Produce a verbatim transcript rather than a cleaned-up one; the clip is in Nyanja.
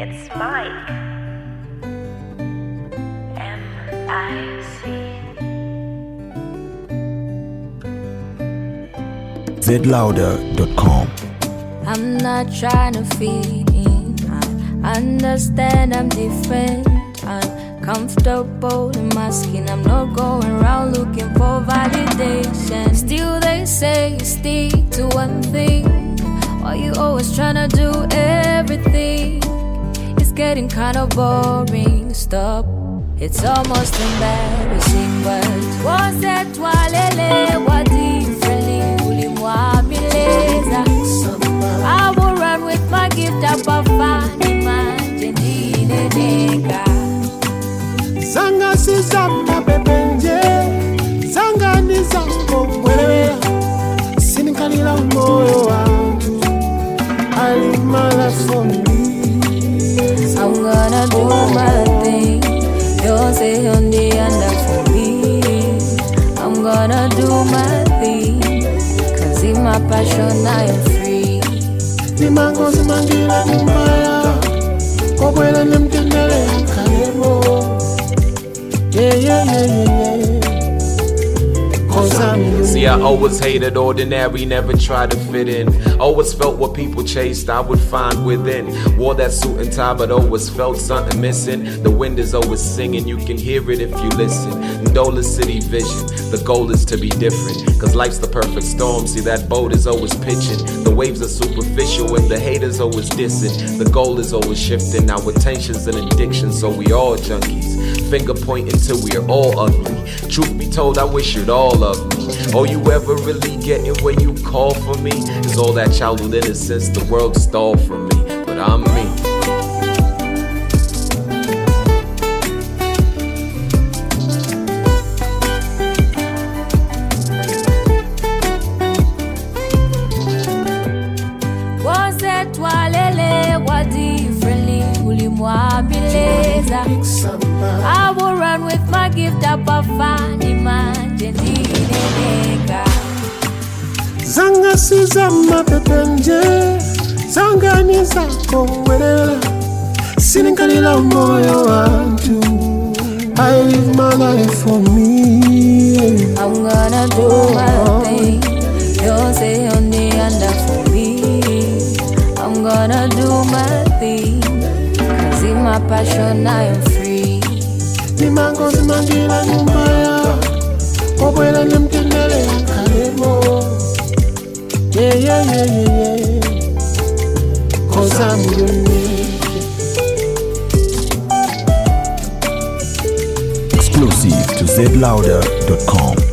It's Mike. M I C. zed louder dot com. I'm not trying to fit in. I understand I'm different. I'm comfortable in my skin. I'm not going around looking for validation. Still they say you stick to one thing. Why you always trying to do everything? It's getting kind of boring. Stop. It's almost embarrassing, but was that walele wa differently? Ulimwa mileza. I will run with my gift up of finding my jendine nega. Zanga si zamba bebenje, zanga ni zango mwelewea. Sinikalila umoyo wangu, alimala for me. I'm gonna do my thing. You'll say on the under for me. I'm gonna do my thing. Cause in my passion I am free. Nimango zimangila mbaya, kokwela nemtendele kalemo. Yeah, yeah, yeah, yeah, yeah. See, I always hated ordinary, never tried to fit in. Always felt what people chased, I would find within. Wore that suit and tie, but always felt something missing. The wind is always singing, you can hear it if you listen. Ndola City vision, the goal is to be different. Cause life's the perfect storm, see that boat is always pitching. The waves are superficial and the haters always dissing. The goal is always shifting, our attention's an addiction, so we all junkies. Finger pointing till we're all ugly. Truth be told, I wish you'd all love me. All you ever really getting when you call for me is all that childhood innocence the world stole from me. But I'm me. Was that walele wa differently? Ulimwa bileza. I will run with my gift up of finding my jendine nega. Zanga si zamba bebenje, zanga ni zako mwelewea. Sinikalila umoyo wangu, I live my life for me. I'm gonna do my thing. You'll say on the under for me. I'm gonna do my thing. Cause in my passion I am free. Nimango zimangila mbaya, kokwela nemtendele kalemo. Yeah, yeah, yeah, yeah, yeah. Cause I'm unique. Exclusive to zed louder dot com.